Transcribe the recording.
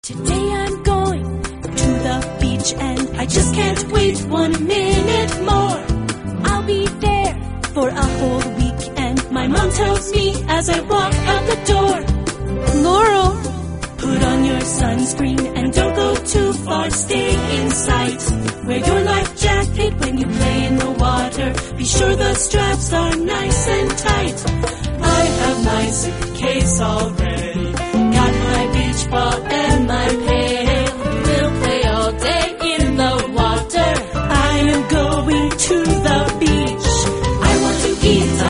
Today I'm going to the beach and I just can't wait 1 minute more. I'll be there for a whole week and my mom tells me as I walk out the door, Laurel, put on your sunscreen and don't go too far, stay in sight. Wear your life jacket when you play in the water. Be sure the straps are nice and tight. I have my suitcase all ready.